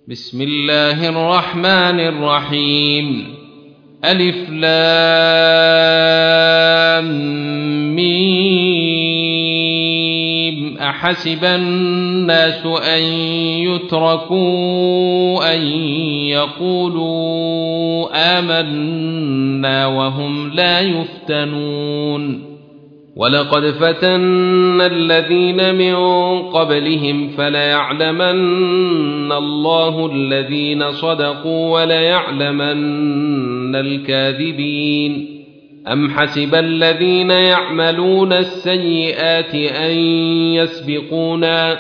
بسم الله الرحمن الرحيم ألف لام ميم أحسب الناس أن يتركوا أن يقولوا آمنا وهم لا يفتنون ولقد فتنا الذين من قبلهم فليعلمن الله الذين صدقوا وليعلمن الكاذبين أم حسب الذين يعملون السيئات أن يسبقونا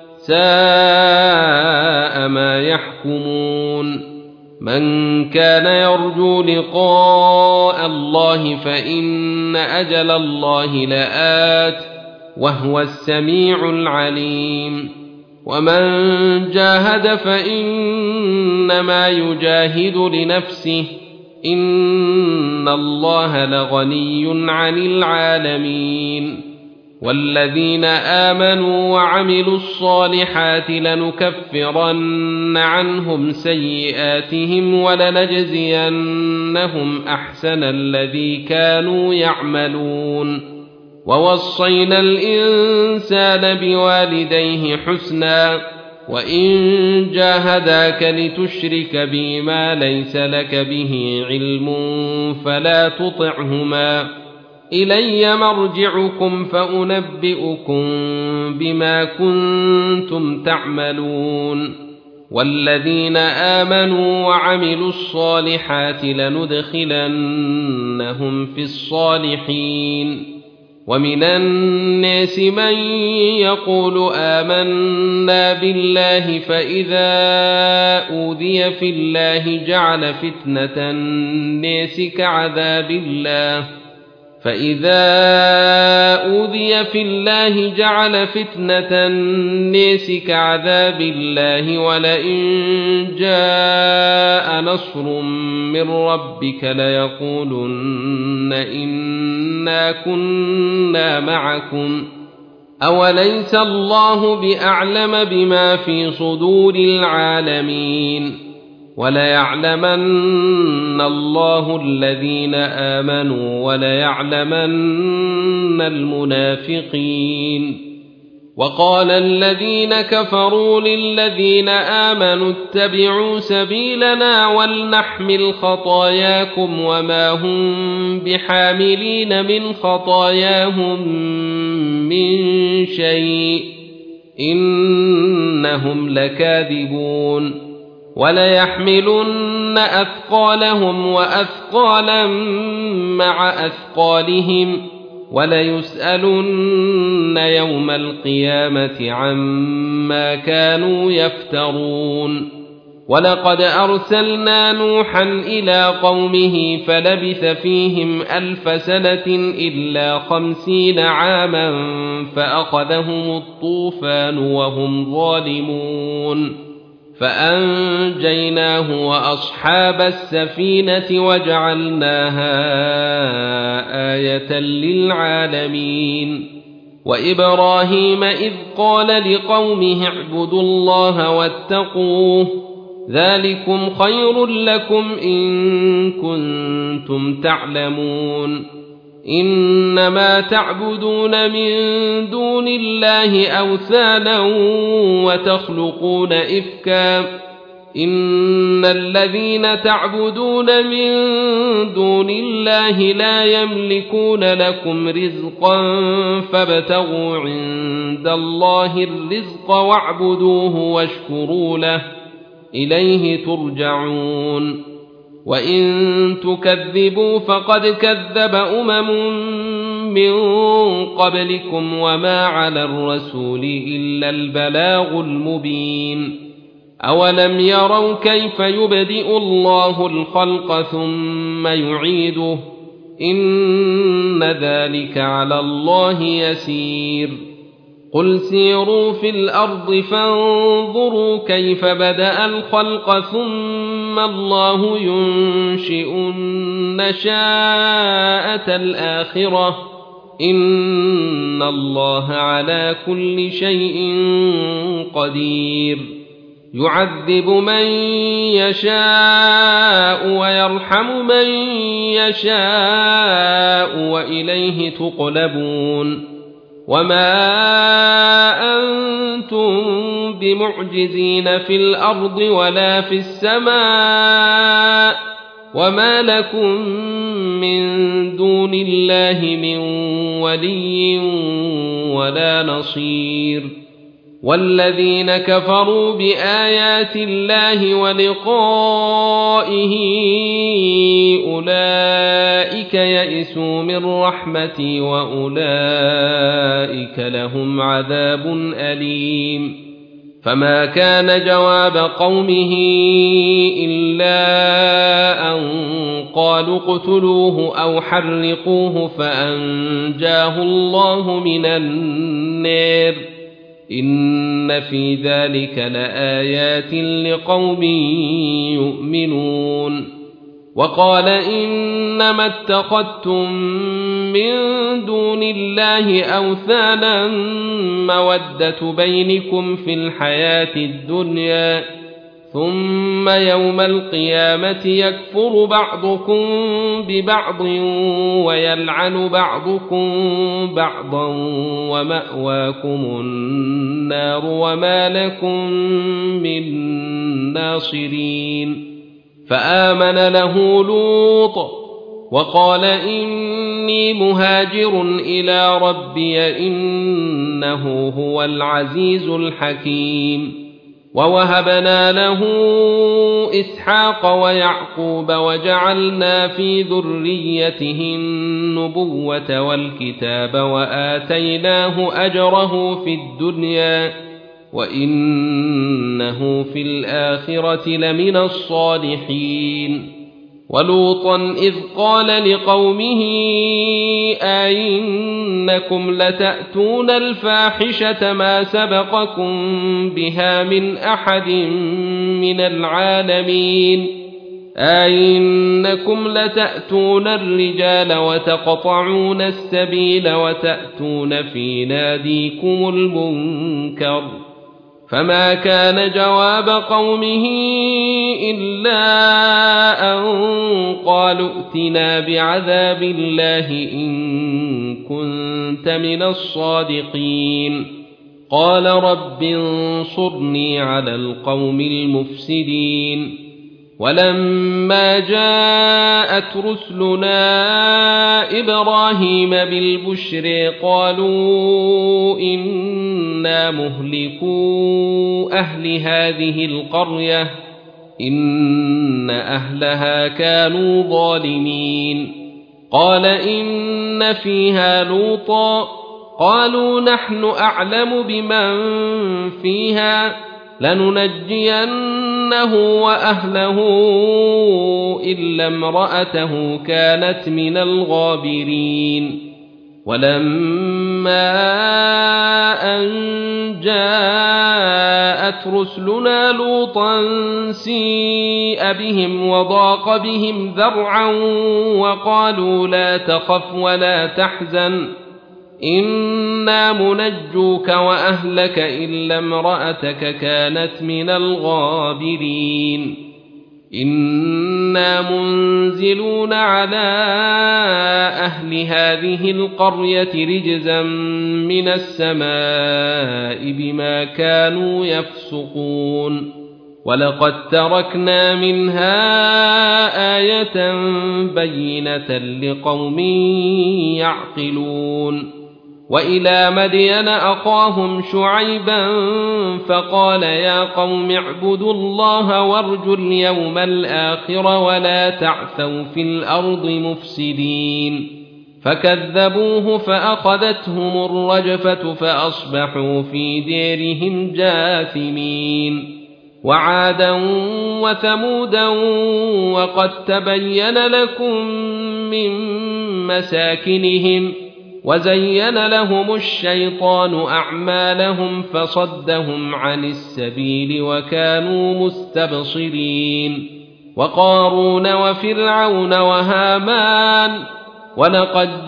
ساء ما يحكمون من كان يرجو لقاء الله فإن أجل الله لآت وهو السميع العليم ومن جاهد فإنما يجاهد لنفسه إن الله لغني عن العالمين والذين آمنوا وعملوا الصالحات لنكفرن عنهم سيئاتهم ولنجزينهم أحسن الذي كانوا يعملون ووصينا الإنسان بوالديه حسنا وإن جاهداك لتشرك بي ما ليس لك به علم فلا تطعهما إلي مرجعكم فأنبئكم بما كنتم تعملون والذين آمنوا وعملوا الصالحات لندخلنهم في الصالحين ومن الناس من يقول آمنا بالله فإذا أوذي في الله جعل فتنة الناس كعذاب الله ولئن جاء نصر من ربك ليقولن إنا كنا معكم أوليس الله بأعلم بما في صدور العالمين وليعلمن الله الذين آمنوا وليعلمن المنافقين وقال الذين كفروا للذين آمنوا اتبعوا سبيلنا ولنحمل خطاياكم وما هم بحاملين من خطاياهم من شيء إنهم لكاذبون وليحملن أثقالهم وأثقالا مع أثقالهم وليسألن يوم القيامة عما كانوا يفترون ولقد أرسلنا نوحا إلى قومه فلبث فيهم 1000 سنة إلا 50 عاما فأخذهم الطوفان وهم ظالمون فأنجيناه وأصحاب السفينة وجعلناها آية للعالمين وإبراهيم إذ قال لقومه اعبدوا الله واتقوه ذلكم خير لكم إن كنتم تعلمون إنما تعبدون من دون الله أوثانا وتخلقون إفكا إن الذين تعبدون من دون الله لا يملكون لكم رزقا فابتغوا عند الله الرزق واعبدوه واشكروا له إليه ترجعون وإن تكذبوا فقد كذب من قبلكم وما على الرسول إلا البلاغ المبين أولم يروا كيف يبدئ الله الخلق ثم يعيده إن ذلك على الله يسير قل سيروا في الأرض فانظروا كيف بدأ الخلق ثم الله ينشئ النشاءة الآخرة إن الله على كل شيء قدير يعذب من يشاء ويرحم من يشاء وإليه تقلبون وما أنتم بمعجزين في الأرض ولا في السماء وما لكم من دون الله من ولي ولا نصير والذين كفروا بآيات الله ولقائه أولئك يئسوا من رحمتي وأولئك لهم عذاب أليم فما كان جواب قومه إلا أن قالوا اقتلوه أو حرقوه فأنجاه الله من النار إن في ذلك لآيات لقوم يؤمنون وقال إنما اتخذتم من دون الله أوثانا مودة بينكم في الحياة الدنيا ثم يوم القيامة يكفر بعضكم ببعض ويلعن بعضكم بعضا ومأواكم النار وما لكم من ناصرين فآمن له لوط وقال إني مهاجر إلى ربي إنه هو العزيز الحكيم ووهبنا له إسحاق ويعقوب وجعلنا في ذريته النبوة والكتاب وآتيناه أجره في الدنيا وإنه في الآخرة لمن الصالحين ولوطا إذ قال لقومه أئنكم لتأتون الفاحشة ما سبقكم بها من أحد من العالمين أئنكم لتأتون الرجال وتقطعون السبيل وتأتون في ناديكم المنكر فما كان جواب قومه إلا أن قالوا ائتنا بعذاب الله إن كنت من الصادقين قال رب انصرني على القوم المفسدين ولما جاءت رسلنا إبراهيم بالبشر قالوا إنا مهلكو أهل هذه القرية إن أهلها كانوا ظالمين قال إن فيها لوطا قالوا نحن أعلم بمن فيها لننجينه وأهله إلا امرأته كانت من الغابرين ولما أن جاءت رسلنا لوطا سيء بهم وضاق بهم ذرعا وقالوا لا تخف ولا تحزن إنا منجوك وأهلك إلا امرأتك كانت من الغابرين إنا منزلون على أهل هذه القرية رجزا من السماء بما كانوا يفسقون ولقد تركنا منها آية بينة لقوم يعقلون وإلى مدين أخاهم شعيبا فقال يا قوم اعبدوا الله وارجوا اليوم الآخر ولا تعثوا في الأرض مفسدين فكذبوه فأخذتهم الرجفة فأصبحوا في ديرهم جاثمين وعادا وثمودا وقد تبين لكم من مساكنهم وزين لهم الشيطان أعمالهم فصدهم عن السبيل وكانوا مستبصرين وقارون وفرعون وهامان ولقد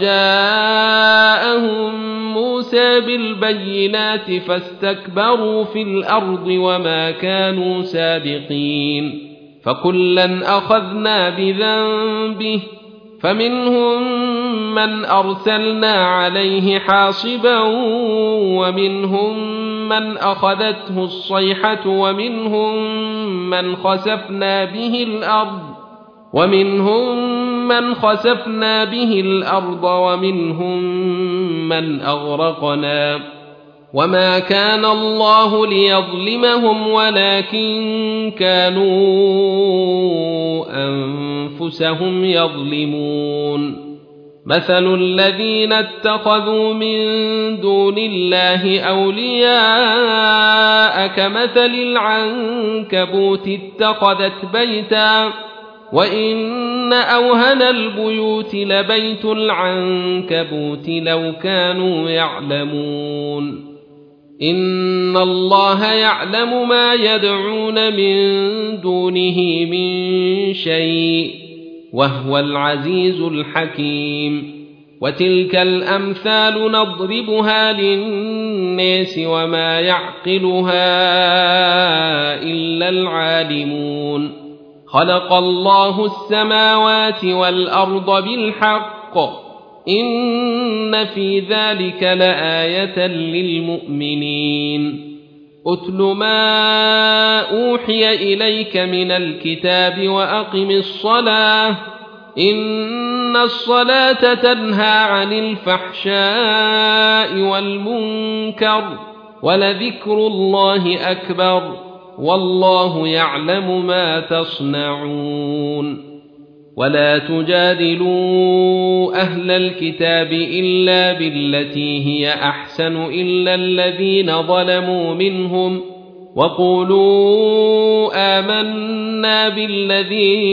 جاءهم موسى بالبينات فاستكبروا في الأرض وما كانوا سابقين فكلا أخذنا بذنبه فمنهم من أرسلنا عليه حاصبا ومنهم من أخذته الصيحة ومنهم من خسفنا به الأرض ومنهم من أغرقنا وما كان الله ليظلمهم ولكن كانوا أنفسهم يظلمون مثل الذين اتخذوا من دون الله أولياء كمثل العنكبوت اتخذت بيتا وإن أوهن البيوت لبيت العنكبوت لو كانوا يعلمون إن الله يعلم ما يدعون من دونه من شيء وهو العزيز الحكيم وتلك الأمثال نضربها للناس وما يعقلها إلا العالمون خلق الله السماوات والأرض بالحق إن في ذلك لآية للمؤمنين أتل ما أوحي إليك من الكتاب وأقم الصلاة إن الصلاة تنهى عن الفحشاء والمنكر ولذكر الله أكبر والله يعلم ما تصنعون ولا تجادلوا أهل الكتاب إلا بالتي هي أحسن إلا الذين ظلموا منهم وقولوا آمنا بالذي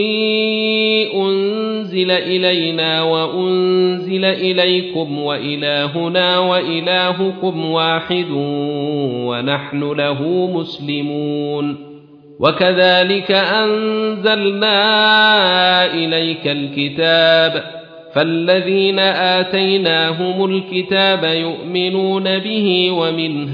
أنزل إلينا وأنزل إليكم وإلهنا وإلهكم واحد ونحن له مسلمون وكذلك أنزلنا إليك الكتاب فالذين آتيناهم الكتاب يؤمنون به ومن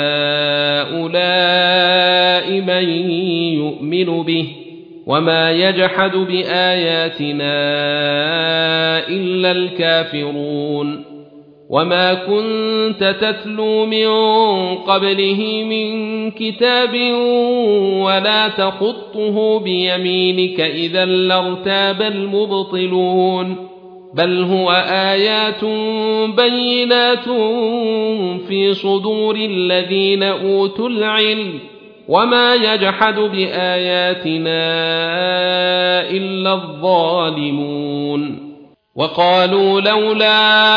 هؤلاء من يؤمن به وما يجحد بآياتنا إلا الكافرون وما كنت تتلو من قبله من كتاب ولا تخطه بيمينك إذا لارتاب المبطلون بل هو آيات بينات في صدور الذين أوتوا العلم وما يجحد بآياتنا إلا الظالمون وقالوا لولا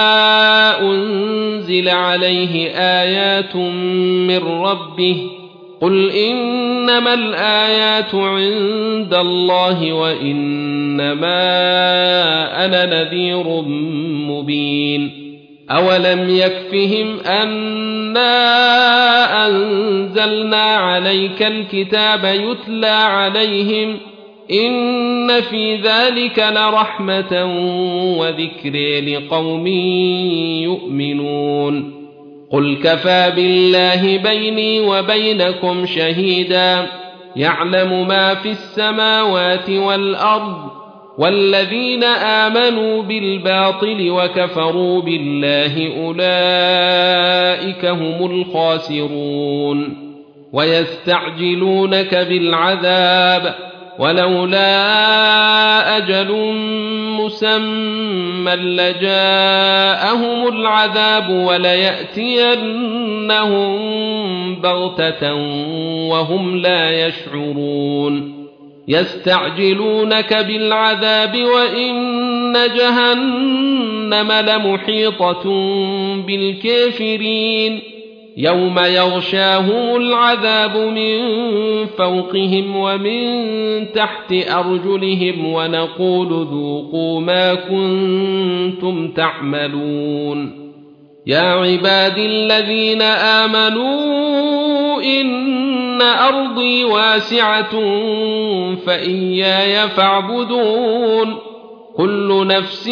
أنزل عليه آيات من ربه قل إنما الآيات عند الله وإنما أنا نذير مبين أولم يكفهم أنا أنزلنا عليك الكتاب يتلى عليهم إن في ذلك لرحمة وذكر لقوم يؤمنون قل كفى بالله بيني وبينكم شهيدا يعلم ما في السماوات والأرض والذين آمنوا بالباطل وكفروا بالله أولئك هم الخاسرون ويستعجلونك بالعذاب ولولا أجل مسمى لجاءهم العذاب وليأتينهم بغتة وهم لا يشعرون يستعجلونك بالعذاب وإن جهنم لمحيطة بالكافرين يوم يغشاهم العذاب من فوقهم ومن تحت أرجلهم ونقول ذوقوا ما كنتم تعملون يا عباد الذين آمنوا إن أرضي واسعة فإياي فاعبدون كل نفس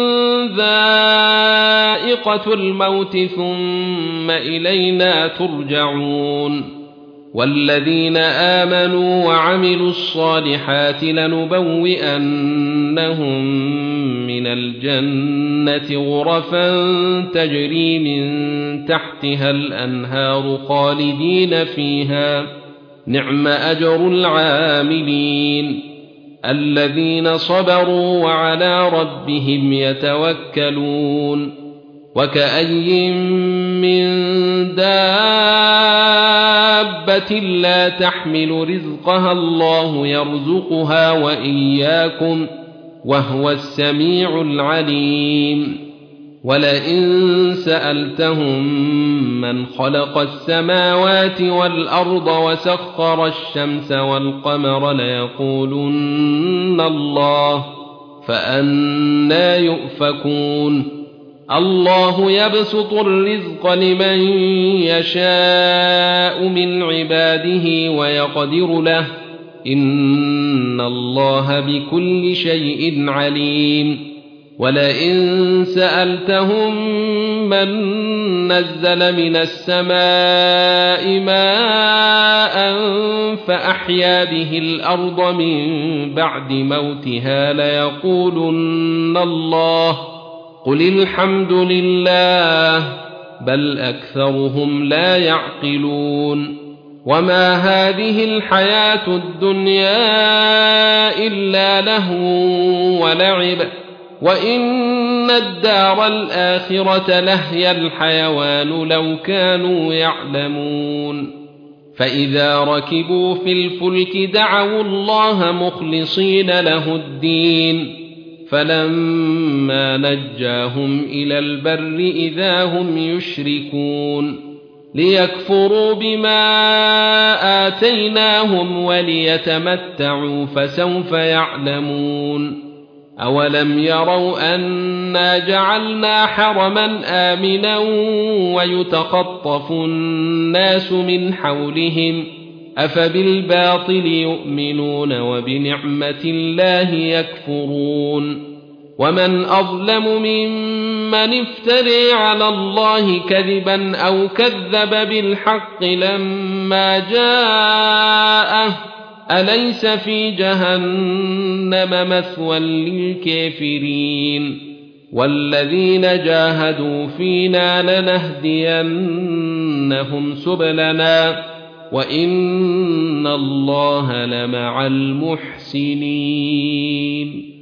ذائقة الموت ثم إلينا ترجعون والذين آمنوا وعملوا الصالحات لنبوئنهم من الجنة غرفا تجري من تحتها الأنهار خالدين فيها نعم أجر العاملين الذين صبروا وعلى ربهم يتوكلون وكأي من دابة لا تحمل رزقها الله يرزقها وإياكم وهو السميع العليم ولئن سألتهم من خلق السماوات والأرض وسخر الشمس والقمر ليقولن الله فأنى يؤفكون الله يبسط الرزق لمن يشاء من عباده ويقدر له إن الله بكل شيء عليم ولئن سألتهم من نزل من السماء ماء فأحيا به الأرض من بعد موتها ليقولن الله قل الحمد لله بل أكثرهم لا يعقلون وما هذه الحياة الدنيا إلا لهو ولعب وإن الدار الآخرة لهي الحيوان لو كانوا يعلمون فإذا ركبوا في الفلك دعوا الله مخلصين له الدين فلما نجاهم إلى البر إذا هم يشركون ليكفروا بما آتيناهم وليتمتعوا فسوف يعلمون أولم يروا أنا جعلنا حرما آمنا ويتخطف الناس من حولهم أفبالباطل يؤمنون وبنعمة الله يكفرون ومن أظلم ممن افتري على الله كذبا أو كذب بالحق لما جاءه أليس في جهنم مثوى للكافرين والذين جاهدوا فينا لنهدينهم سبلنا وإن الله لمع المحسنين